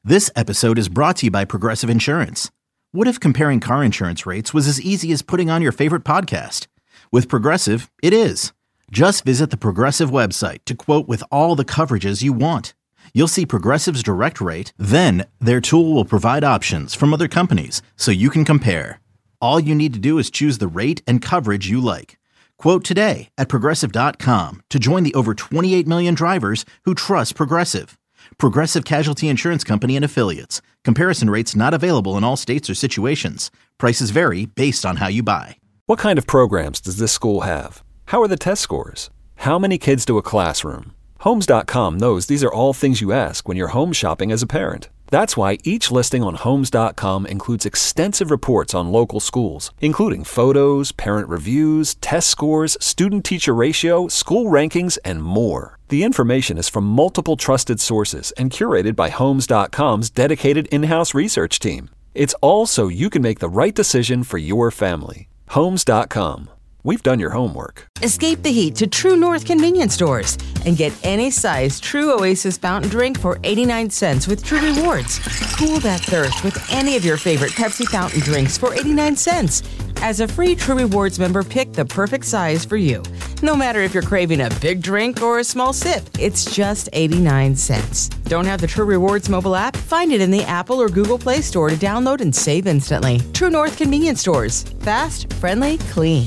This episode is brought to you by Progressive Insurance. What if comparing car insurance rates was as easy as putting on your favorite podcast? With Progressive, it is. Just visit the Progressive website to quote with all the coverages you want. You'll see Progressive's direct rate, then their tool will provide options from other companies so you can compare. All you need to do is choose the rate and coverage you like. Quote today at Progressive.com to join the over 28 million drivers who trust Progressive. Progressive Casualty Insurance Company and Affiliates. Comparison rates not available in all states or situations. Prices vary based on how you buy. What kind of programs does this school have? How are the test scores? How many kids do a classroom? Homes.com knows these are all things you ask when you're home shopping as a parent. That's why each listing on Homes.com includes extensive reports on local schools, including photos, parent reviews, test scores, student-teacher ratio, school rankings, and more. The information is from multiple trusted sources and curated by Homes.com's dedicated in-house research team. It's all so you can make the right decision for your family. Homes.com. We've done your homework. Escape the heat to True North convenience stores and get any size True Oasis fountain drink for 89 cents with True Rewards. Cool that thirst with any of your favorite Pepsi fountain drinks for 89 cents. As a free True Rewards member, pick the perfect size for you. No matter if you're craving a big drink or a small sip, it's just 89 cents. Don't have the True Rewards mobile app? Find it in the Apple or Google Play Store to download and save instantly. True North convenience stores. Fast, friendly, clean.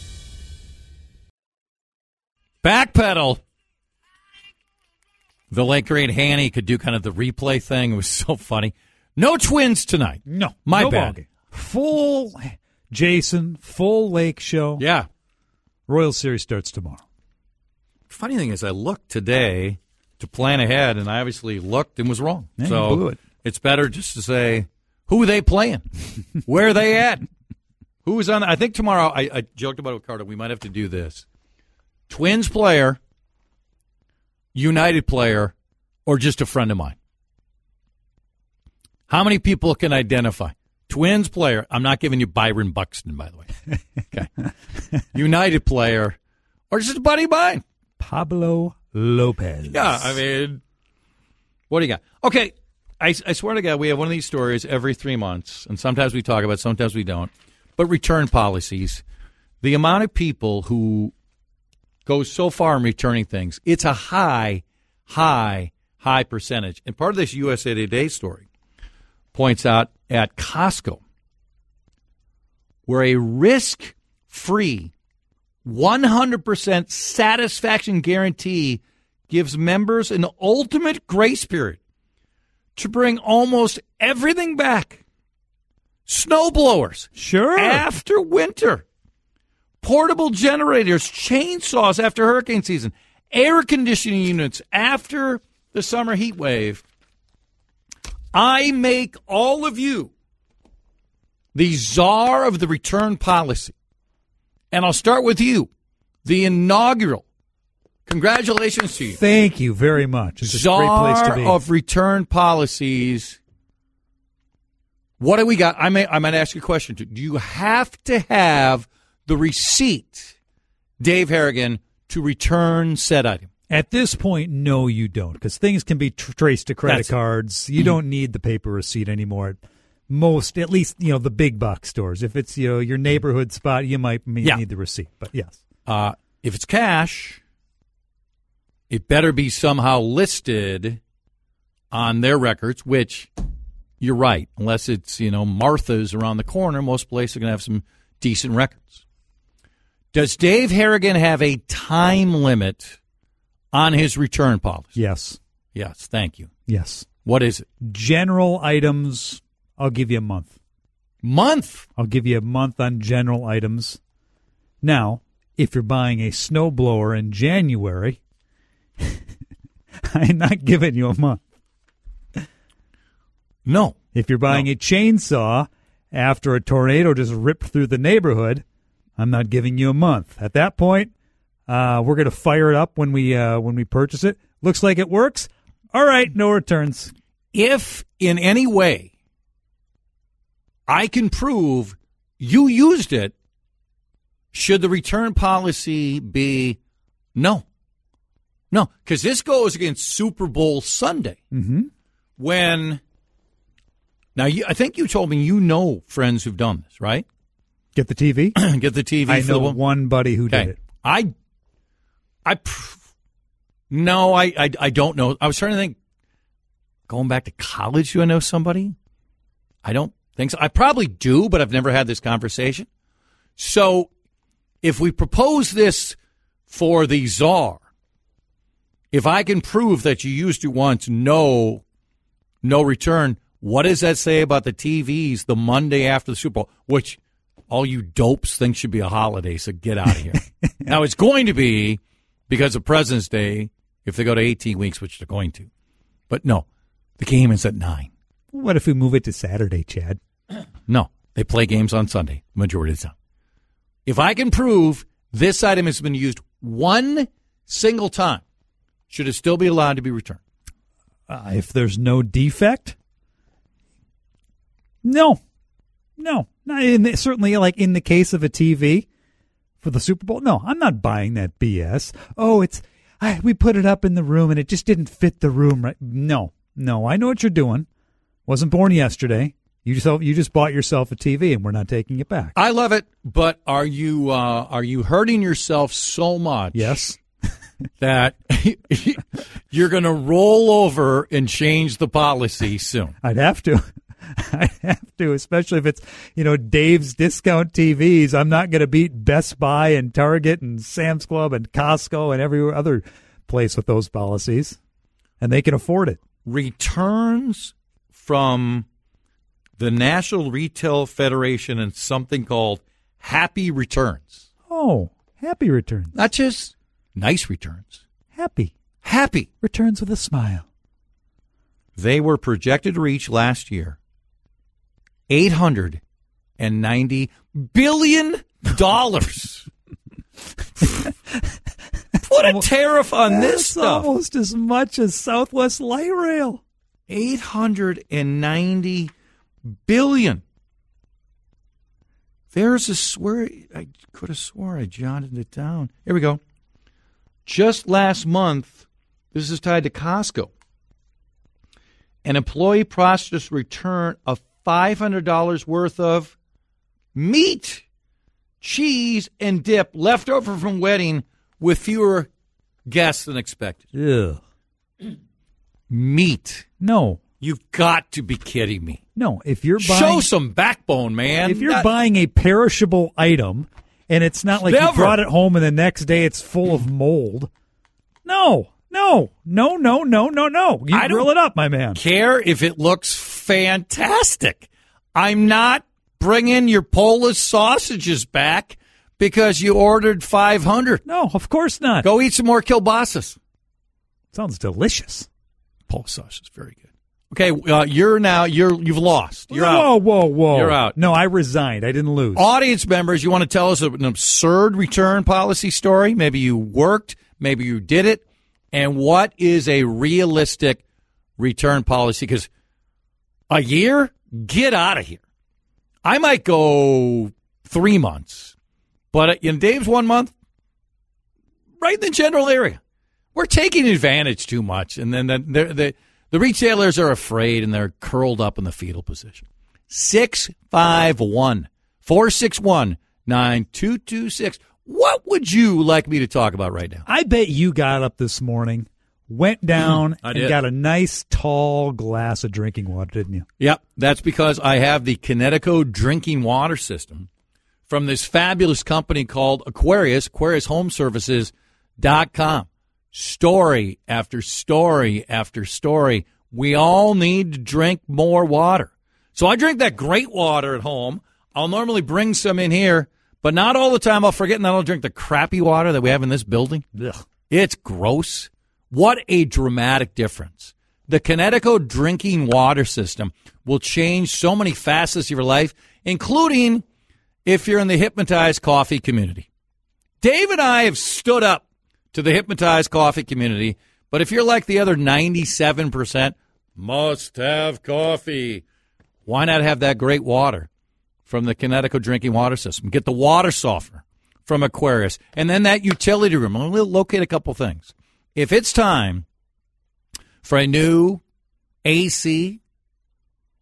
Backpedal. The late great Hanny could do kind of the replay thing. It was so funny. No Twins tonight. No. My no bad. Ballgame. Full Jason, full Lake show. Yeah. Royal Series starts tomorrow. Funny thing is, I looked today to plan ahead, and I obviously looked and was wrong. Yeah, so you blew it. It's better just to say, who are they playing? Where are they at? Who's on? I think tomorrow, I joked about it with Carter, we might have to do this. Twins player, United player, or just a friend of mine? How many people can identify? Twins player. I'm not giving you Byron Buxton, by the way. Okay. United player, or just a buddy of mine? Pablo Lopez. Yeah, I mean, what do you got? Okay, I swear to God, we have one of these stories every 3 months, and sometimes we talk about it, sometimes we don't. But return policies, the amount of people who goes so far in returning things, it's a high percentage. And part of this USA Today story points out at Costco, where a risk-free 100% satisfaction guarantee gives members an ultimate grace period to bring almost everything back. Snowblowers. Sure. After winter. Portable generators, chainsaws after hurricane season, air conditioning units after the summer heat wave. I make all of you the czar of the return policy. And I'll start with you, the inaugural. Congratulations to you. Thank you very much. It's czar a great place to be. of return policies. What do we got? I might ask you a question, too. Do you have to have the receipt, Dave Harrigan, to return said item? At this point, no, you don't, because things can be traced to credit cards. You don't need the paper receipt anymore. Most, at least, the big box stores. If it's your neighborhood spot, you might need the receipt. But yes, if it's cash, it better be somehow listed on their records. Which you're right, unless it's Martha's around the corner, most places are going to have some decent records. Does Dave Harrigan have a time limit on his return policy? Yes. Yes, thank you. Yes. What is it? General items, I'll give you a month. Month? I'll give you a month on general items. Now, if you're buying a snowblower in January, I'm not giving you a month. No. If you're buying a chainsaw after a tornado just ripped through the neighborhood, I'm not giving you a month. At that point, we're going to fire it up when we purchase it. Looks like it works. All right, no returns. If in any way I can prove you used it, should the return policy be no? No, because this goes against Super Bowl Sunday when Now, I think you told me you know friends who've done this, right? Get the TV? Get the TV. I for know the one buddy who did it. I don't know. I was trying to think, going back to college, do I know somebody? I don't think so. I probably do, but I've never had this conversation. So if we propose this for the czar, if I can prove that you used to want no return, what does that say about the TVs the Monday after the Super Bowl, which all you dopes think should be a holiday, so get out of here. Now, it's going to be because of President's Day if they go to 18 weeks, which they're going to. But no, the game is at 9. What if we move it to Saturday, Chad? No, they play games on Sunday, majority of the time. If I can prove this item has been used one single time, should it still be allowed to be returned? If there's no defect? No. Certainly, like in the case of a TV for the Super Bowl, no, I'm not buying that BS. Oh, we put it up in the room and it just didn't fit the room right. No, I know what you're doing. Wasn't born yesterday. You just bought yourself a TV and we're not taking it back. I love it, but are you hurting yourself so much? Yes. That you're going to roll over and change the policy soon. I'd have to. Especially if it's, Dave's Discount TVs. I'm not going to beat Best Buy and Target and Sam's Club and Costco and every other place with those policies. And they can afford it. Returns from the National Retail Federation and something called Happy Returns. Oh, Happy Returns. Not just nice returns. Happy. Returns with a smile. They were projected to reach last year $890 billion. Put a tariff on this stuff. Almost as much as Southwest Light Rail. $890 billion. There's I could have swore I jotted it down. Here we go. Just last month, this is tied to Costco. An employee processed return of $500 worth of meat, cheese, and dip left over from wedding with fewer guests than expected. Ugh. Meat. No. You've got to be kidding me. No, if you're buying... Show some backbone, man. If you're buying a perishable item and it's not like you brought it home and the next day it's full of mold. No. You grill it up, my man. Care if it looks fantastic. I'm not bringing your Polish sausages back because you ordered 500. No, of course not. Go eat some more kielbasas. Sounds delicious. Polish sausage is very good. Okay, you've lost. You're out. Whoa. You're out. No, I resigned. I didn't lose. Audience members, you want to tell us an absurd return policy story? Maybe you worked. Maybe you did it. And what is a realistic return policy? Because a year? Get out of here. I might go 3 months. But in Dave's 1 month, right in the general area. We're taking advantage too much. And then the retailers are afraid and they're curled up in the fetal position. 651-461-9226. What would you like me to talk about right now? I bet you got up this morning, went down, and got a nice tall glass of drinking water, didn't you? Yep. That's because I have the Connecticut drinking water system from this fabulous company called Aquarius, AquariusHomeservices.com. Story after story after story. We all need to drink more water. So I drink that great water at home. I'll normally bring some in here, but not all the time. I'll forget and I'll drink the crappy water that we have in this building. Ugh. It's gross. What a dramatic difference. The Connecticut drinking water system will change so many facets of your life, including if you're in the Hypnotized Coffee community. Dave and I have stood up to the Hypnotized Coffee community, but if you're like the other 97%, must have coffee, why not have that great water from the Connecticut drinking water system? Get the water softener from Aquarius, and then that utility room. I'm going to locate a couple things. If it's time for a new AC,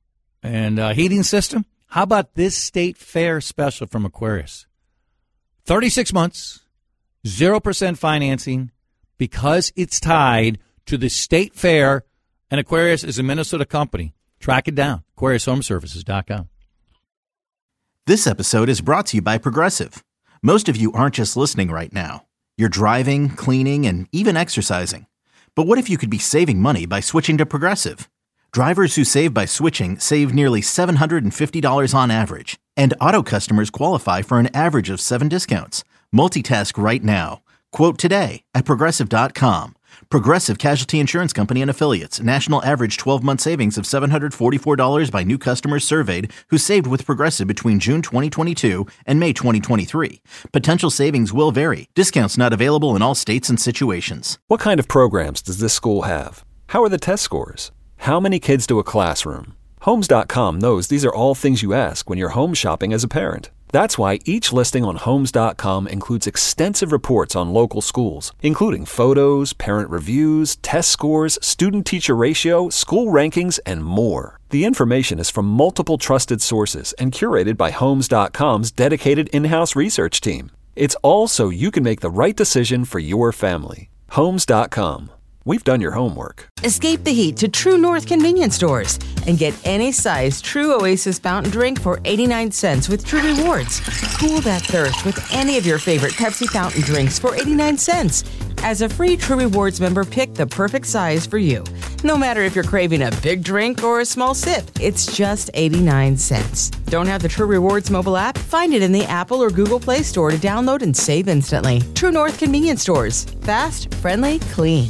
and heating system. How about this State Fair special from Aquarius? 36 months, 0% financing, because it's tied to the State Fair, and Aquarius is a Minnesota company. Track it down, AquariusHomeservices.com. This episode is brought to you by Progressive. Most of you aren't just listening right now. You're driving, cleaning, and even exercising. But what if you could be saving money by switching to Progressive? Drivers who save by switching save nearly $750 on average. And auto customers qualify for an average of 7 discounts. Multitask right now. Quote today at Progressive.com. Progressive Casualty Insurance Company and Affiliates. National average 12-month savings of $744 by new customers surveyed who saved with Progressive between June 2022 and May 2023. Potential savings will vary. Discounts not available in all states and situations. What kind of programs does this school have? How are the test scores? How many kids do a classroom? Homes.com knows these are all things you ask when you're home shopping as a parent. That's why each listing on Homes.com includes extensive reports on local schools, including photos, parent reviews, test scores, student-teacher ratio, school rankings, and more. The information is from multiple trusted sources and curated by Homes.com's dedicated in-house research team. It's all so you can make the right decision for your family. Homes.com. We've done your homework. Escape the heat to True North convenience stores and get any size True Oasis fountain drink for 89 cents with True Rewards. Cool that thirst with any of your favorite Pepsi fountain drinks for 89 cents. As a free True Rewards member, pick the perfect size for you. No matter if you're craving a big drink or a small sip, it's just 89 cents. Don't have the True Rewards mobile app? Find it in the Apple or Google Play Store to download and save instantly. True North convenience stores. Fast, friendly, clean.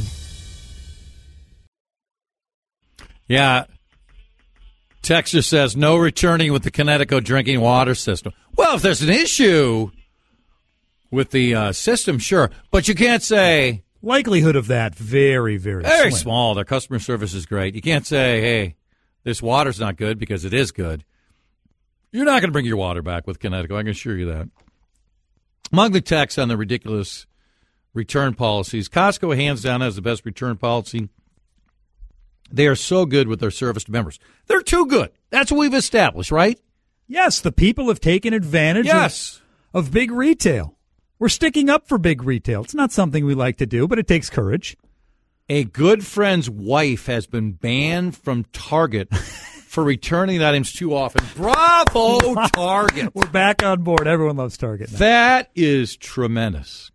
Yeah. Texture says no returning with the Connecticut drinking water system. Well, if there's an issue with the system, sure. But you can't say... Likelihood of that, very, very Very slim. small. Their customer service is great. You can't say, hey, this water's not good, because it is good. You're not going to bring your water back with Connecticut. I can assure you that. Among the texts on the ridiculous return policies, Costco hands down has the best return policy. They are so good with their service to members. They're too good. That's what we've established, right? Yes, the people have taken advantage of big retail. We're sticking up for big retail. It's not something we like to do, but it takes courage. A good friend's wife has been banned from Target for returning items too often. Bravo, Target. We're back on board. Everyone loves Target now. That is tremendous.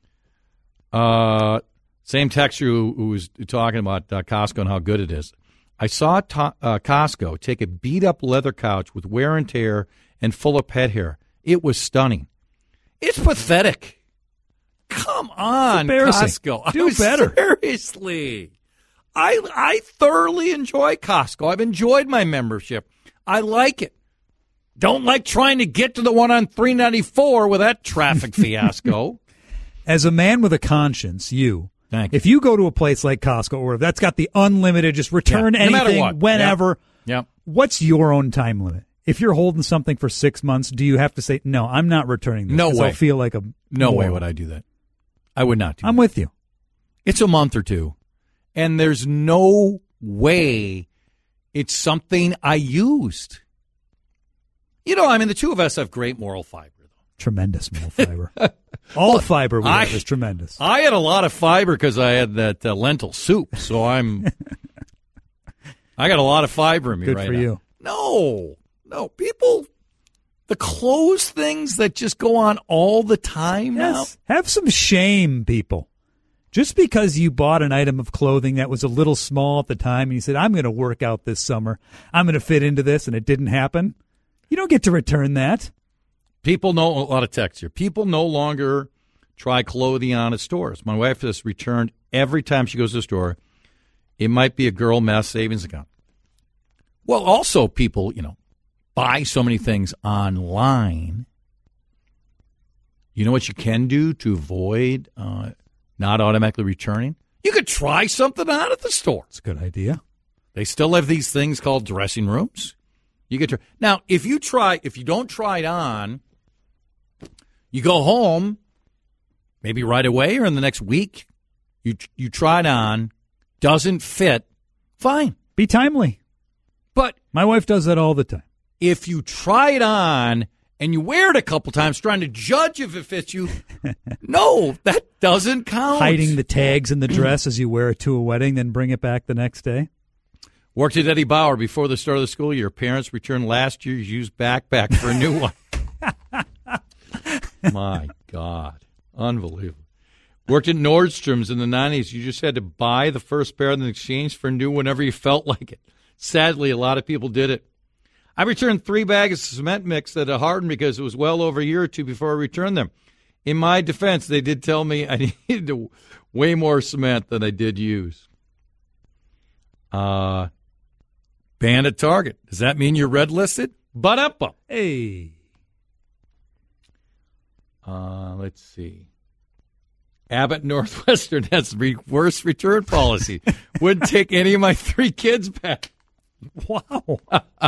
Same texture who was talking about Costco and how good it is. I saw Costco take a beat-up leather couch with wear and tear and full of pet hair. It was stunning. It's pathetic. Come on, Costco. Do better. Seriously. I thoroughly enjoy Costco. I've enjoyed my membership. I like it. Don't like trying to get to the one on 394 with that traffic fiasco. As a man with a conscience, if you go to a place like Costco or that's got the unlimited, just return anything whenever, what's your own time limit? If you're holding something for 6 months, do you have to say, no, I'm not returning this? No way. I feel like a No moron. way would I do that. I would not do that. I'm with you. It's a month or two, and there's no way it's something I used. You know, I mean, the two of us have great moral fiber. Tremendous moral fiber. All fiber we have is tremendous. I had a lot of fiber because I had that lentil soup, so I got a lot of fiber in me Good right for now. you. No, people, the clothes things that just go on all the time now. Have some shame, people. Just because you bought an item of clothing that was a little small at the time and you said, I'm going to work out this summer, I'm going to fit into this, and it didn't happen, you don't get to return that. People know a lot of text here. People no longer try clothing on at stores. My wife has returned every time she goes to the store. It might be a girl mass savings account. Well, also people, buy so many things online. You know what you can do to avoid not automatically returning? You could try something on at the store. It's a good idea. They still have these things called dressing rooms. You get to now if you don't try it on, you go home, maybe right away or in the next week. You try it on, doesn't fit, fine. Be timely. But My wife does that all the time. If you try it on and you wear it a couple times trying to judge if it fits you, no, that doesn't count. Hiding the tags in the dress as you wear it to a wedding, then bring it back the next day. Worked at Eddie Bauer before the start of the school year. Parents returned last year's used backpack for a new one. My God. Unbelievable. Worked at Nordstrom's in the 90s. You just had to buy the first pair in exchange for new whenever you felt like it. Sadly, a lot of people did it. I returned 3 bags of cement mix that had hardened because it was well over a year or two before I returned them. In my defense, they did tell me I needed way more cement than I did use. Banned at Target. Does that mean you're red listed? But up. Hey. Let's see. Abbott Northwestern has the worst return policy. Wouldn't take any of my 3 kids back. Wow.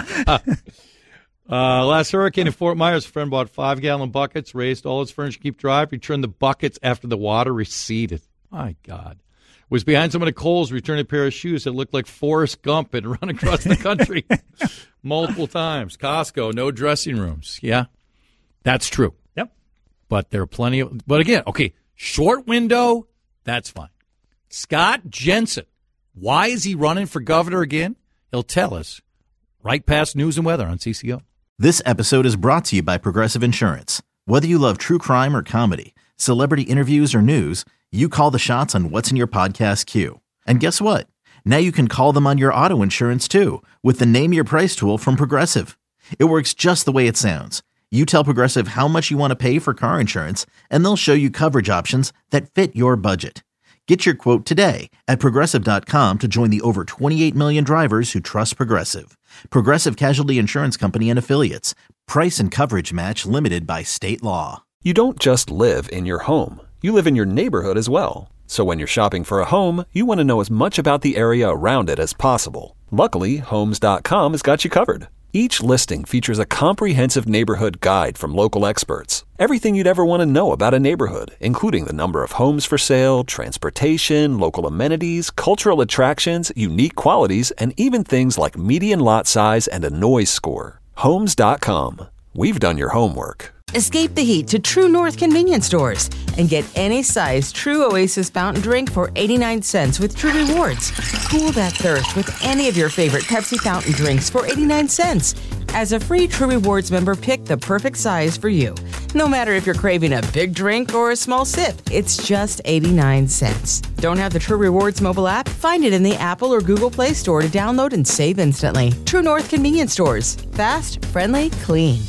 Last hurricane in Fort Myers, a friend bought 5-gallon buckets, raised all his furniture, keep dry, returned the buckets after the water receded. My God. Was behind someone at Kohl's, returned a pair of shoes that looked like Forrest Gump and run across the country multiple times. Costco, no dressing rooms. Yeah, that's true. Yep. But there are plenty of, but again, okay, short window, that's fine. Scott Jensen, why is he running for governor again? He'll tell us right past news and weather on CCO. This episode is brought to you by Progressive Insurance. Whether you love true crime or comedy, celebrity interviews or news, you call the shots on what's in your podcast queue. And guess what? Now you can call them on your auto insurance too with the Name Your Price tool from Progressive. It works just the way it sounds. You tell Progressive how much you want to pay for car insurance, and they'll show you coverage options that fit your budget. Get your quote today at Progressive.com to join the over 28 million drivers who trust Progressive. Progressive Casualty Insurance Company and Affiliates. Price and coverage match limited by state law. You don't just live in your home. You live in your neighborhood as well. So when you're shopping for a home, you want to know as much about the area around it as possible. Luckily, Homes.com has got you covered. Each listing features a comprehensive neighborhood guide from local experts. Everything you'd ever want to know about a neighborhood, including the number of homes for sale, transportation, local amenities, cultural attractions, unique qualities, and even things like median lot size and a noise score. Homes.com. We've done your homework. Escape the heat to True North convenience stores and get any size True Oasis fountain drink for 89 cents with True Rewards. Cool that thirst with any of your favorite Pepsi fountain drinks for 89 cents. As a free True Rewards member, pick the perfect size for you. No matter if you're craving a big drink or a small sip, it's just 89 cents. Don't have the True Rewards mobile app? Find it in the Apple or Google Play Store to download and save instantly. True North convenience stores. Fast, friendly, clean.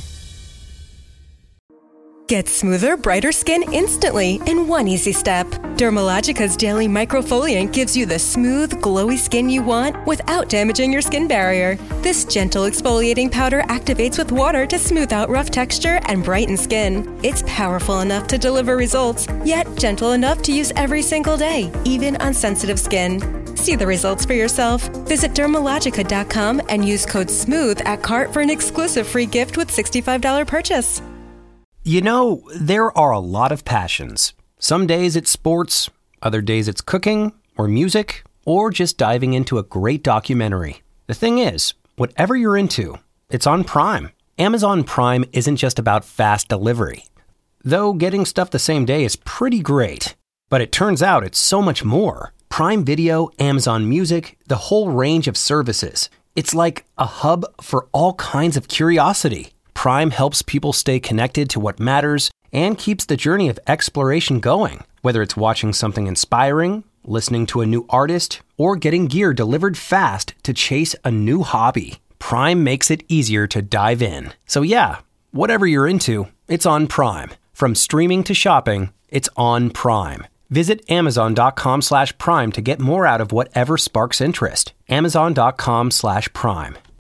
Get smoother, brighter skin instantly in one easy step. Dermalogica's Daily Microfoliant gives you the smooth, glowy skin you want without damaging your skin barrier. This gentle exfoliating powder activates with water to smooth out rough texture and brighten skin. It's powerful enough to deliver results, yet gentle enough to use every single day, even on sensitive skin. See the results for yourself. Visit Dermalogica.com and use code SMOOTH at cart for an exclusive free gift with $65 purchase. You know, there are a lot of passions. Some days it's sports, other days it's cooking, or music, or just diving into a great documentary. The thing is, whatever you're into, it's on Prime. Amazon Prime isn't just about fast delivery. Though getting stuff the same day is pretty great. But it turns out it's so much more. Prime Video, Amazon Music, the whole range of services. It's like a hub for all kinds of curiosity. Prime helps people stay connected to what matters and keeps the journey of exploration going. Whether it's watching something inspiring, listening to a new artist, or getting gear delivered fast to chase a new hobby, Prime makes it easier to dive in. So yeah, whatever you're into, it's on Prime. From streaming to shopping, it's on Prime. Visit Amazon.com/Prime to get more out of whatever sparks interest. Amazon.com/Prime.